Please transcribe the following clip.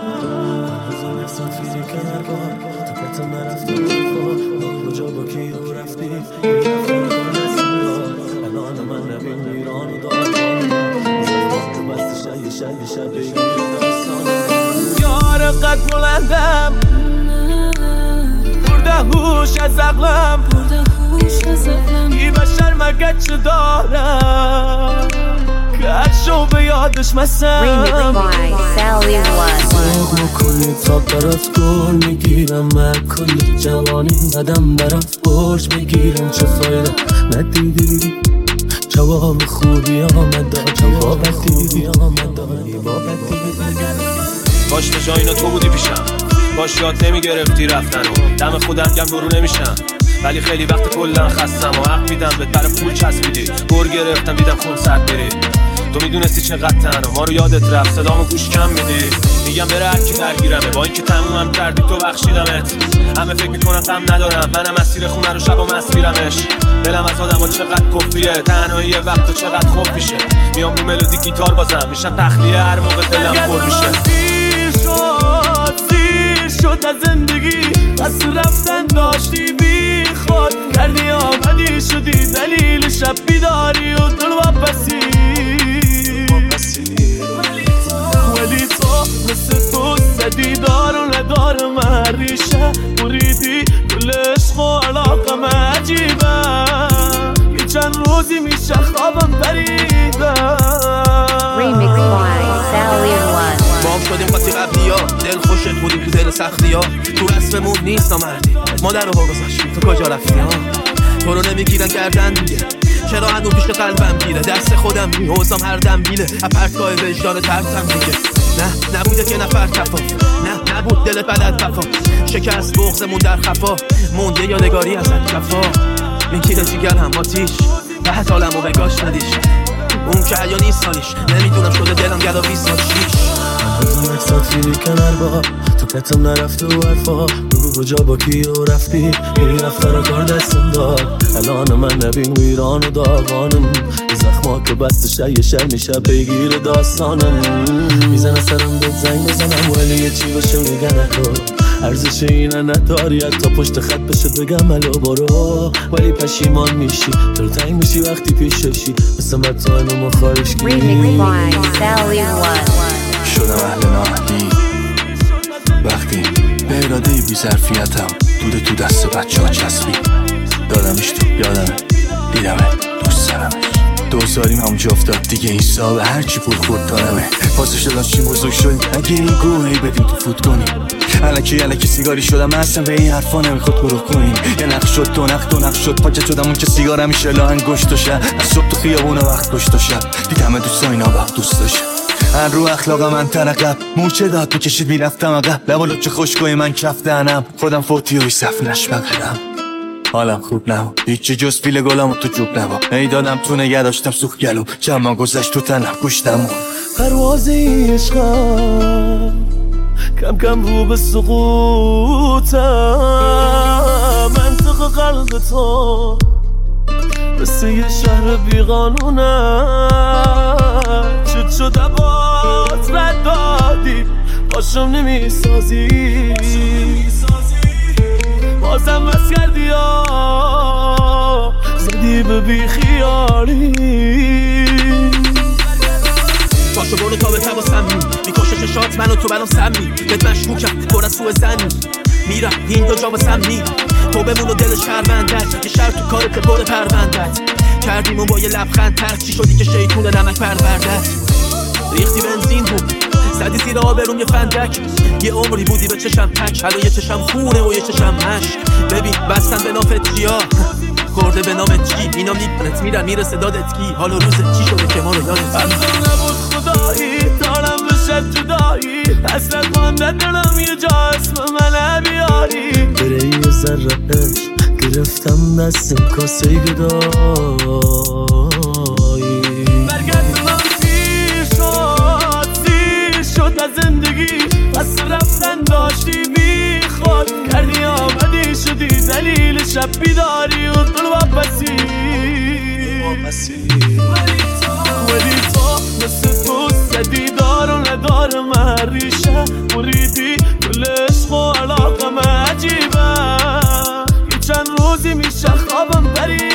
روزا نفسات فیزی کنر بار تو پتم نرفته با کجا با کی رو رفتی این رفتن کار دستم دار الان من نبین ایران و دارم زمان که بست شب بگیر داستانم یار قد بلندم برده هوش از عقلم ای بشر مگه چه دارم کشو به یادش مسم ساق میکنی تا برات گل میگیرم من کلی جوانی زدم برات برش بگیرم چه فایده ندیدی جواب خوبی آمد باش به جای اینا تو بودی پیشم باش یاد نمیگرفتی رفتن و دم خودم گم برو نمیشم ولی خیلی وقت کلن خستم و حق میدم به در پول چسبیدی گر گرفتم دیدم خون سرد بری تو میدونستی چقدر تنها ما رو یادت رفت صدامو گوش کم میدی میگم بره هرکی درگیرمه با اینکه تمومم کردی تو بخشیدمت همه فکر میکنم تم ندارم منم مسیر خونه رو شب و مسیرمش دلم از آدم ها چقدر کفریه تنهایی وقت و چقدر خوب میشه میام رو ملودی گیتار بازم میشم تخلیه هر موقع دلم پر میشه شد از زندگی بس رفتن داشتی بی خود کردی آمدی شدی دلیل شب بیداری و دل واپسی ولی تو مثل تو زدی دار و ندار من ریشه بریدی کل عشق و علاقم عجیبم یه چند روزی میشه خوابم بریدم ما هم شدیم قاطی قبلی ها دل خوشت بودیم تو دل سختی ها تو رسممون نیست نامردی مادر رو گذاشتیم تو کجا رفتی ها تو رو نمیگیرن کردن دیگه چرا هنو پیش قلبم گیره دست خودم میحوزم هر دم بیله اپرتگاه وجدان ترتم دیگه نه نبوده که نفر تفا نه نبود دل بلد وفا شکست بغزمون در خفا مونده یادگاری ازت کفا این کیل جیگر هم آتیش به حت عالمو بگاش ندیش اون که حیا نیست حالیش نمیدونم شده دلم گدا 20 سال شیش روزا نفسات فیلی کنر با تو پتم نرفته و حرفا بگو کجا با کی رو رفتی این رفتن کار دستم دار الان من نبین ویران و داغانم زخما که بست شر میشه بگیر داستانم میزنه سرم بهت زنگ بزنم ولی یه چی باشه میگن نکن ارزش اینه نداری تا پشت خط بشه بگم الو برو ولی پشیمان میشی تو تنگ میشی وقتی پیششی مثل مطمئن و مخارش گیری شدم اهل نااهلی وقتی به اراده بی ظرفیتم دوده تو دست بچه ها چسبی دادمش تو یادمه دیدمه دوست دارمش دوزاریم همونجا افتاد دیگه این صاحبه هرچی پول خورد دارمه پاسش دادم چی بزرگ شدیم اگه این گوهی بدیم تو فوت کنیم الکی سیگاری شدم من اصلا به این حرفا نمیخواد برو کنیم یه نقش شد دو نقش شد پاچه شدم اون که سیگار همیشه لاهن گشت و شد از صبح تو خیابون وقت گشت و شد دیدمه دوستا اینا وقت دوست داشت هر رو اخلاق من ترقب موچه داد میکشید میرفتم عقب لبالو چه خوشگوی من کف دهنم خودم فوتی و صف نشبقدم حالم خوب نبود هیچی جز پیل گلم و تو جوب نبود ای دادم تو نگه داشتم سوخ گلوم چما گذشت تو تنم گوشتم پروازی عشقم کم کم رو به سقوطم منطق قلب تو مثل یه شهر بیقانونم چود شد عباد رد دادی باشم نمیسازی بازم بس کردی زدی به بیخیالی باشو برو تا به تباسم میکشه ششات منو تو برام سمی بهت مشکوکم پر از سوء زنی میرم این دو جا واسم نی تو بمون و دل شهروندت یه شهر تو کارت پر پروندت کردیمون با یه لبخند ترک چی شدی که شیطون نمک پروردت ریختی بنزین بود زدی زیر آبروم یه فندک یه عمری بودی به چشم تک الان یه چشم خونه و یه چشم مش ببین بستن به نافت چیا خورده به نامت چی اینا میپنت میرن میرسه دادت کی حالا روزت چی شده که ما رو یادت نبود خدایی دارم بشه جدایی اصلا خواندن دارم یه جا اسم من بیاری بره یه ذره عشق گرفتم دستم کاسه گدایی برگرد من سیر شد از زندگی بس رفتن داشتی بی خود کردی آمدی شدی دلیل شب بیداری و دل واپسی ولی تو مثل تو زدی دار و ندار سر من ریشه بریدی کل عشق و علاقم عجیبه یه چند روزی میشه خوابم بری